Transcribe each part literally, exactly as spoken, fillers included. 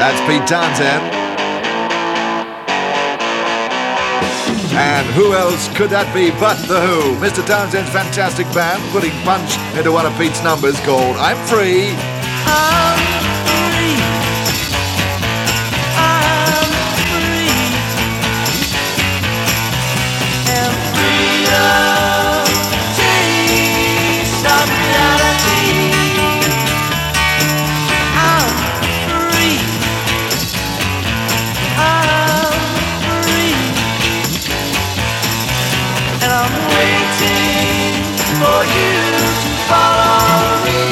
That's Pete Townsend. And who else could that be but The Who? Mister Townsend's fantastic band putting punch into one of Pete's numbers called I'm Free. I'm free. I'm free. And freedom tastes of reality. I'm free. I'm free. And I'm waiting for you to follow me.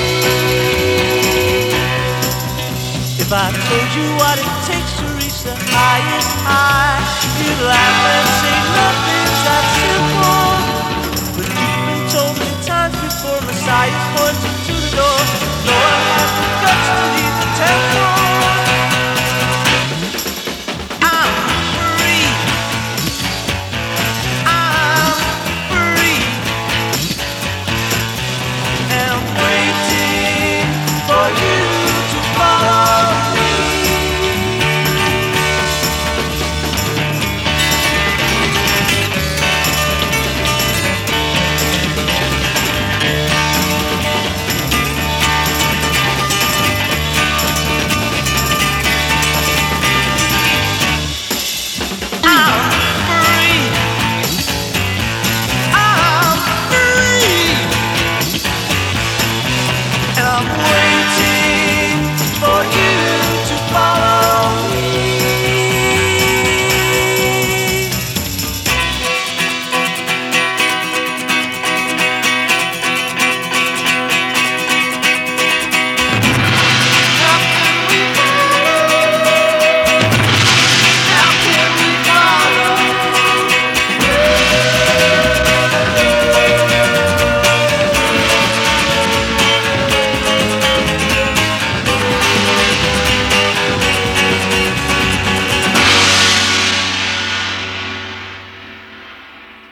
If I told you what it takes to reach the highest high, you'd laugh and say nothing's that simple. But you've been told many times before, Messiah's pointing to the door. No one has the guts to leave the temple. I'm free. I'm free. And I'm waiting for you to follow me. I'm free. I'm free. And I'm